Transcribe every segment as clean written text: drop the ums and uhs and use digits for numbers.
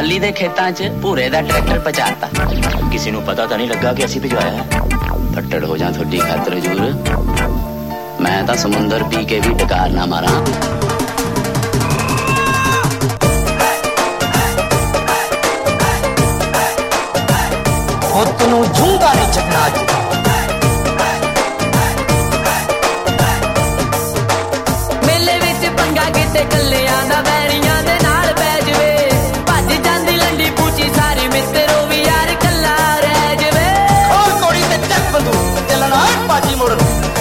Trolley ਦੇ ਖੇਤਾਂ 'ਚ ਭੂਰੇ ਦਾ ਟਰੈਕਟਰ ਪਹੁੰਚਾਤਾ। ਕਿਸੇ ਨੂੰ ਪਤਾ ਤਾਂ ਨਹੀਂ ਲੱਗਾ ਕਿ ਅਸੀਂ ਭਿਜਵਾਇਆ ਹੈ। ਫੱਟੜ ਹੋ ਜਾ ਤੁਹਾਡੀ ਖਾਤਰ ਹਜ਼ੂਰ, ਮੈਂ ਤਾਂ ਸਮੁੰਦਰ ਪੀ ਕੇ ਵੀ ਡਕਾਰ ਨਾ ਮਾਰਾਂ। ਪੁੱਤ ਨੂੰ ਝੂੰਗਾ ਨਹੀਂ ਛੱਡਣਾ ਅੱਜ। ਮੇਲੇ ਵਿੱਚ ਪੰਗਾ ਕਿਤੇ ਕੱਲਿਆਂ ਦਾ ਵੈਰੀਆਂ ਦੇ ਨਾਲ ਪੈ ਜਵੇ। ਭੱਜ ਜਾਂਦੀ ਲੰਡੀ ਪੂਚੀ ਸਾਰੀ ਮਿੱਤਰੋ ਵੀ ਯਾਰ ਕੱਲਾ ਰਹਿ ਜਵੇ। ਹੋਰ ਕੋੜੀ ਤੇ ਚੱਕ ਬੰਦੂਕ ਚੱਲਣਾ ਬਾਜੀ ਮੋੜਨ।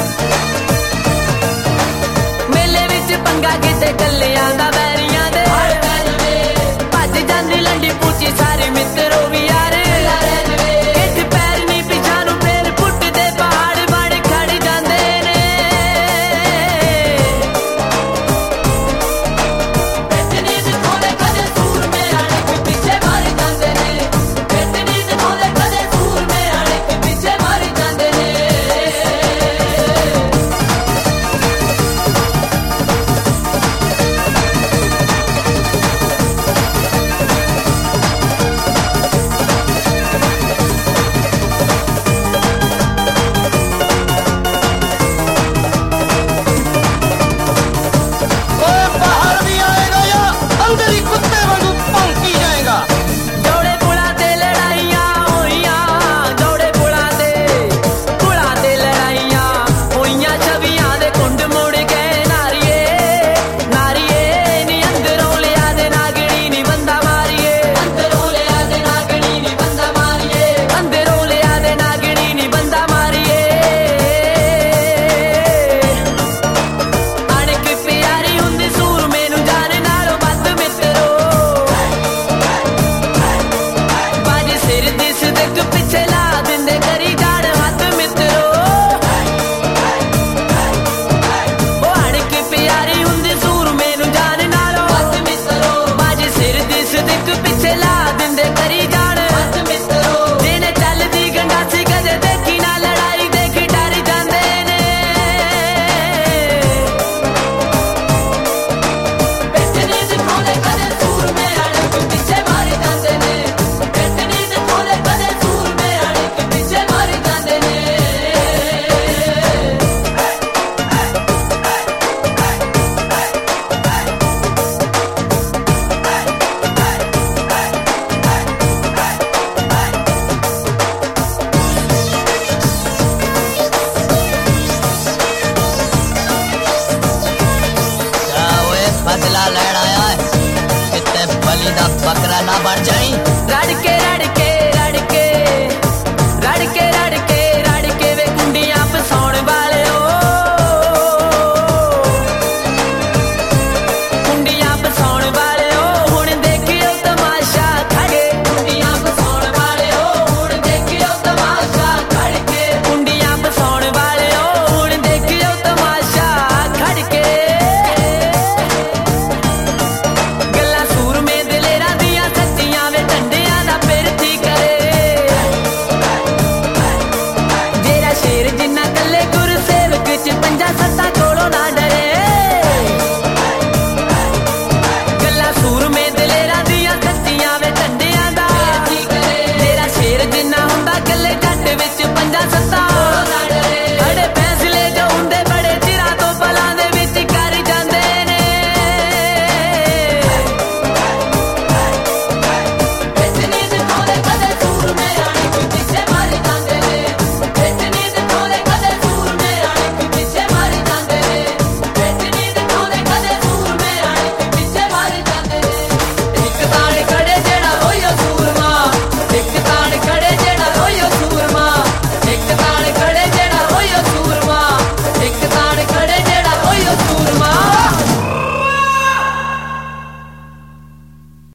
ਮੇਲੇ ਵਿੱਚ ਪੰਗਾ ਕਿਤੇ ਕੱਲਿਆਂ ਦਾ ਵੈਰੀਆਂ ਦੇ ਨਾਲ ਪੈ ਜਵੇ। ਭੱਜ ਜਾਂਦੀ ਲੰਡੀ ਪੂਚੀ ਸਾਰੀ ਮਿੱਤਰੋ ਵੀ ਯਾਰ ਕੱਲਾ ਰਹਿ ਜਵੇ। ਇੱਥੇ ਪੈਰ ਨਹੀਂ ਪਿਛਾਂ ਨੂੰ ਫੇਰ ਪੁੱਟਦੇ ਪਹਾੜ ਬਣ ਖੜ ਜਾਂਦੇ ਨੇ। ਬੈਠਣੀ ਦਿਖਾਉਂਦੇ ਕਦੇ ਸੂਰਮੇ ਆਣੇ ਕਿ ਪਿੱਛੇ ਮਾਰ ਜਾਂਦੇ ਨੇ। ਬੈਠਣੀ ਦਿਖਾਉਂਦੇ ਕਦੇ ਸੂਰਮੇ ਆਣੇ ਕਿ ਪਿੱਛੇ ਮਾਰ ਜਾਂਦੇ ਨੇ। ਓਏ ਬਾਹਰ ਵੀ ਆਏਗਾ ਜਾਂ ਅੰਦਰ ਹੀ ਕੁੱਤੇ ਵਾਂਗੂ ਭੌਂਕੀ ਜਾਏਗਾ। ਜੋੜੇ ਪੁਲਾਂ ਤੇ ਲੜਾਈਆਂ ਹੋਈਆਂ। ਜੋੜੇ ਪੁਲਾਂ ਤੇ ਲੜਾਈਆਂ ਹੋਈਆਂ। ਛਵੀਆਂ ਦੇ ਕੁੰਡ ਮੁੜ ਗਏ ਨਾਰੀਏ ਨਾਰੀਏ ਨੀ ਅੰਦਰੋਂ ਲਿਆ ਦੇ ਨਾਗਣੀ ਨੀ ਬੰਦਾ ਮਾਰੀਏ। ਅੰਦਰੋਂ ਲਿਆ ਦੇ ਨਾਗਣੀ ਨੀ ਬੰਦਾ ਮਾਰੀਏ। ਅੰਦਰੋਂ ਲਿਆ ਦੇ ਨਾਗਣੀ ਨੀ ਬੰਦਾ ਮਾਰੀਏ। ਅਣਖ ਪਿਆਰੀ ਹੁੰਦੀ ਸੂਰਮੇ ਨੂੰ ਜਾਣ ਨਾਲੋਂ ਵੱਧ ਮਿੱਤਰੋ। ਬਾਜ ਸਿਰ ਦਿਸ ਦੇਖ ਪਿੱਛੇ ਲਾ ਦਿੰਦੇ ਕਰੀ ਜਾਣ ਹੱਥ ਮਿੱਤਰੋ। ਉਹ ਅਣਖ ਪਿਆਰੀ ਹੁੰਦੀ ਸੂਰਮੇ ਨੂੰ ਜਾਣ ਨਾਲੋਂ ਵੱਧ ਮਿੱਤਰੋ। ਬਾਜ ਸਿਰ ਦਿਸ ਦੇਖ ਪਿੱਛੇ ਲਾ ਦਿੰਦੇ ਕਰੀ ਜਾਣ ਹੱਥ ਮਿੱਤਰੋ। ਜਿਹਨੇ ਚੱਲਦੀ ਗੰਡਾਸੀ ਕਦੇ ਦੇਖੀ ਨਾ ਲੜਾਈ ਦੇਖ ਡਰ ਜਾਂਦੇ ਨੇ। ਬੈਠਣੀ ਦਿਖਾਉਂਦੇ ਕਦੇ ਸੂਰਮੇ ਆਣੇ ਕਿ ਪਿੱਛੇ ਮਾਰ ਜਾਂਦੇ ਨੇ। ਬੈਠਣੀ ਦਿਖਾਉਂਦੇ ਕਦੇ ਸੂਰਮੇ ਆਣੇ ਕਿ ਪਿੱਛੇ ਮਾਰ ਜਾਂਦੇ ਨੇ। ਜਾ ਓਏ ਬਦਲਾ ਲੈਣ ਆਇਆ ਹੈ, ਕਿਤੇ ਬਲੀ ਦਾ ਬੱਕਰਾ ਨਾ ਬਣ ਜਾਈਂ।